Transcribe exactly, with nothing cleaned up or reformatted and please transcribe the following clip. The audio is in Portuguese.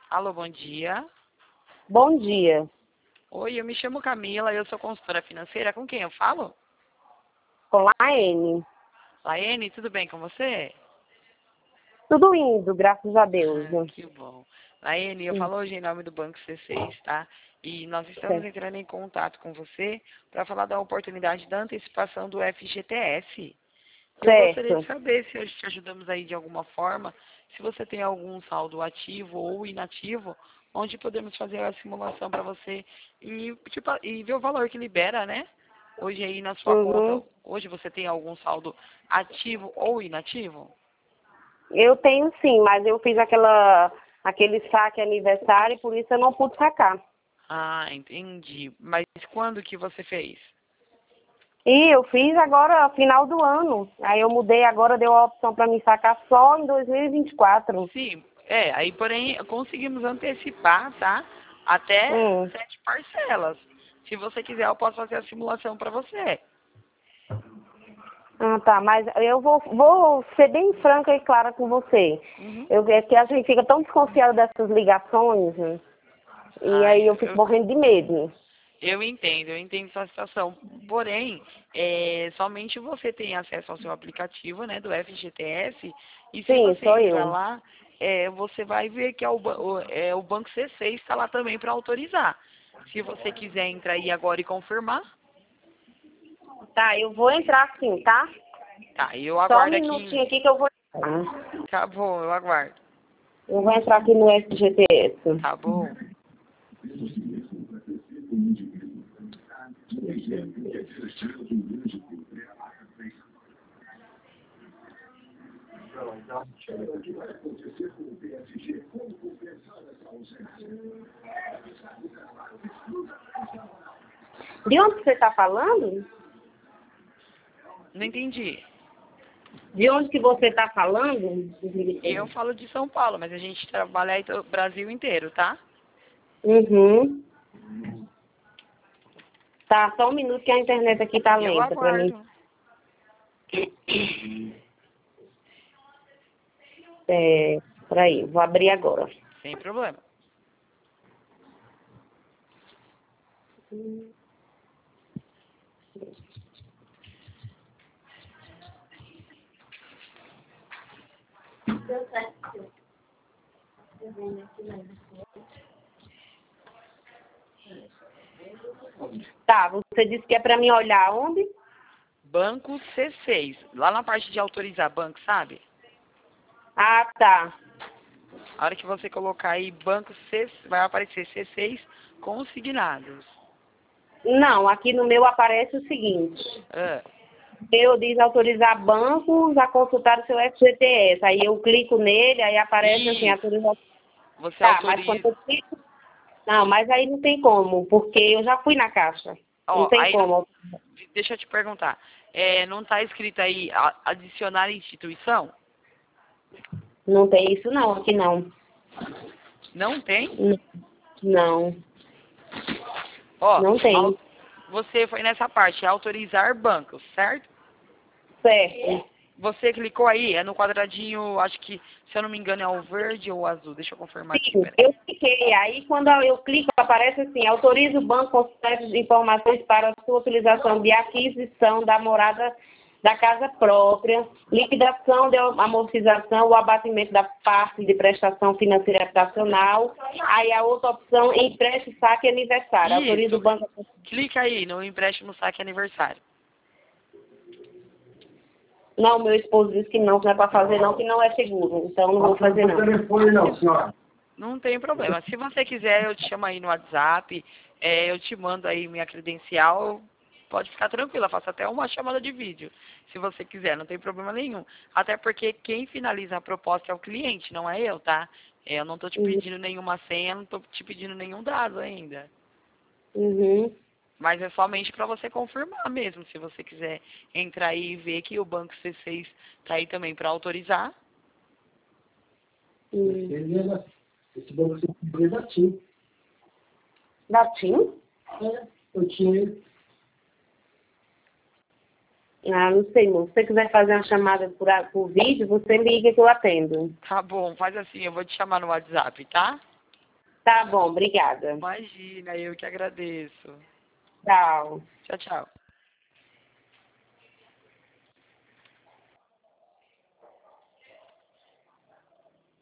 Alô, bom dia. Bom dia. Oi, eu me chamo Camila, eu sou consultora financeira. Com quem eu falo? Com Laene. Laene, tudo bem com você? Tudo indo, graças a Deus. Ah, que bom. Laene, eu Hum, falo hoje em nome do Banco C seis, tá? E nós estamos certo. entrando em contato com você para falar da oportunidade da antecipação do F G T S. Eu gostaria de Certo. saber se hoje te ajudamos aí de alguma forma, se você tem algum saldo ativo ou inativo, onde podemos fazer a simulação para você e, tipo, e ver o valor que libera, né? Hoje aí na sua conta, Uhum. hoje você tem algum saldo ativo ou inativo? Eu tenho sim, mas eu fiz aquela, aquele saque aniversário e por isso eu não pude sacar. Ah, entendi. Mas quando que você fez? E eu fiz agora final do ano. Aí eu mudei agora, deu a opção para me sacar só em dois mil e vinte e quatro. Sim, é, aí porém conseguimos antecipar, tá? Até Hum. sete parcelas. Se você quiser, eu posso fazer a simulação para você. Ah, tá, mas eu vou, vou ser bem franca e clara com você. Uhum. Eu, é que a gente fica tão desconfiado dessas ligações, né? E Ai, aí eu fico eu, morrendo de medo. eu entendo, eu entendo sua situação. Porém, é, somente você tem acesso ao seu aplicativo, né, do F G T S, e se Sim, você sou entrar eu. lá, é, você vai ver que é o, ba- o- é, o Banco C seis está lá também para autorizar. Se você quiser entrar aí agora e confirmar, Tá, eu vou entrar sim, tá? tá, eu Só um aguardo aqui. minutinho aqui que eu vou entrar. Tá bom, eu aguardo. Eu vou entrar aqui no F G T S. Tá bom. De onde você está falando? Não entendi. De onde que você está falando? Eu falo de São Paulo, mas a gente trabalha aí o Brasil inteiro, tá? Uhum. Tá, só um minuto que a internet aqui tá Eu lenta pra mim. aguardo. É, peraí, vou abrir agora. Sem problema. Tá, você disse que é pra mim olhar onde? Banco C seis. Lá na parte de autorizar banco, sabe? Ah, tá. A hora que você colocar aí banco C, vai aparecer C seis consignados. Não, aqui no meu aparece o seguinte. Ah, Eu diz autorizar bancos a consultar o seu F G T S. Aí eu clico nele, aí aparece assim, isso. autorização. Você Tá, mas quando autoriza. eu clico. Não, mas aí não tem como, porque eu já fui na caixa. Não Ó, tem aí não. como. Deixa eu te perguntar. É, não tá escrito aí a- adicionar instituição? Não tem isso não, aqui não. Não tem? N- Não, Ó, não au- tem. você foi nessa parte, autorizar bancos, certo? Certo. Você clicou aí, é no quadradinho, acho que, se eu não me engano, é o verde ou o azul. Deixa eu confirmar aqui, Sim, peraí. eu cliquei. Aí quando eu clico, aparece assim, autoriza o banco a consultar as informações para a sua utilização de aquisição da morada da casa própria, liquidação de amortização ou abatimento da parte de prestação financeira habitacional. Aí a outra opção, empréstimo, saque e aniversário. Autoriza o Isso, banco a... clica aí no empréstimo saque aniversário. Não, meu esposo disse que não, que não é para fazer não, que não é seguro. Então não vou fazer não. Telefone não, senhora. Não tem problema. Se você quiser, eu te chamo aí no WhatsApp, é, eu te mando aí minha credencial, pode ficar tranquila, faço até uma chamada de vídeo, se você quiser, não tem problema nenhum. Até porque quem finaliza a proposta é o cliente, não é eu, tá? É, eu não tô te Uhum. pedindo nenhuma senha, não tô te pedindo nenhum dado ainda. Uhum. Mas é somente para você confirmar mesmo, se você quiser entrar aí e ver que o Banco C seis está aí também para autorizar. Uhum. Ele, esse banco sempre é da TIM. Da TIM? É, eu tinha ele. Ah, não sei, moço. Se você quiser fazer uma chamada por, a- por vídeo, você me liga que eu atendo. Tá bom, faz assim, eu vou te chamar no WhatsApp, tá? Tá bom, obrigada. Imagina, eu que agradeço. Tchau. Tchau, tchau.